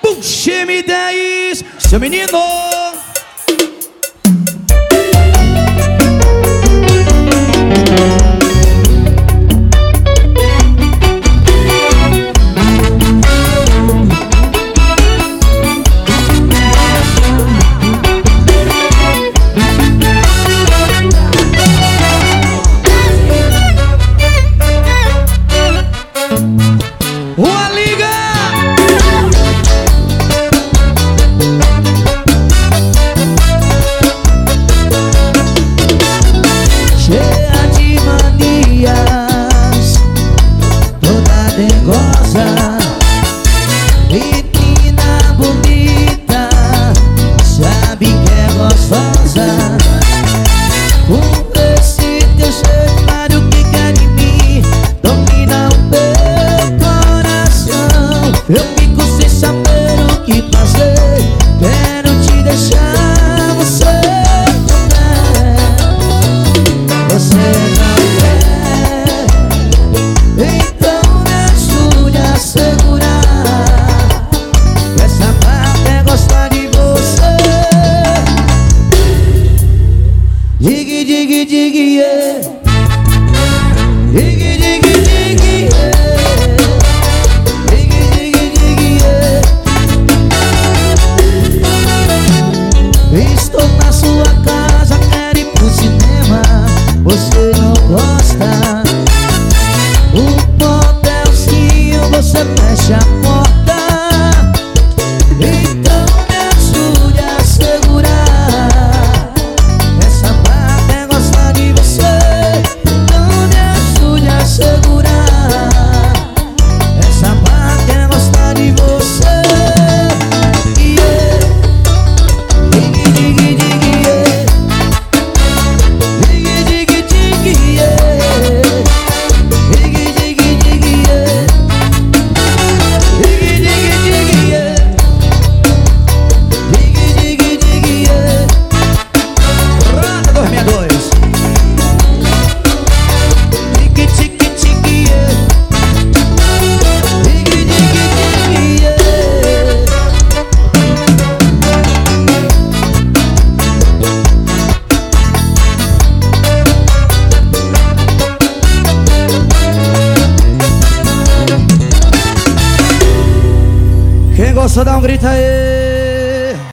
Puxa M10, seu menino. Uma liga! Cheia de manias, toda dengosa, menina bonita, sabe que é gostosa. Com esse teu jeito, claro que quer de mim, domina o meu coração. Eu fico sem saber o que fazer, quero te deixar, você não quer, então me ajude a segurar. Essa parte é gostar de você. Dig, dig, dig, yeah. Dig, dig, dig, yeah. Dig, dig, dig, yeah. Estou na sua casa, quero ir pro cinema, você não gosta. O motelzinho, você fecha a porta. Então me ajude a segurar. Essa parte é gostar de você. Então me ajude a segurar. Essa parte é gostar de você. Yeah. Dig, dig, dig, yeah. Dig, dig, dig, yeah. Dig, dig, dig, yeah. Dig, dig, dig, yeah. Dig, dig, dig, yeah. Rata 262. Dig, dig, dig, yeah. Dig, dig, dig, yeah. Quem gostou, dá um grito aí.